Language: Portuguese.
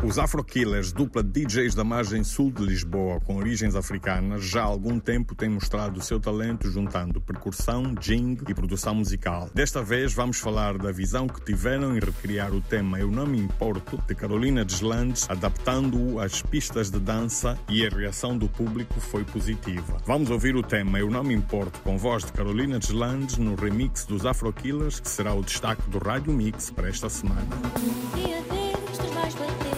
Os Afro Killers, dupla de DJs da margem sul de Lisboa com origens africanas, já há algum tempo têm mostrado o seu talento juntando percussão, jing e produção musical. Desta vez vamos falar da visão que tiveram em recriar o tema Eu Não Me Importo, de Carolina Deslandes, adaptando-o às pistas de dança, e a reação do público foi positiva. Vamos ouvir o tema Eu Não Me Importo com voz de Carolina Deslandes no remix dos Afro Killers, que será o destaque do Rádio Mix para esta semana. Dia destes vais bater.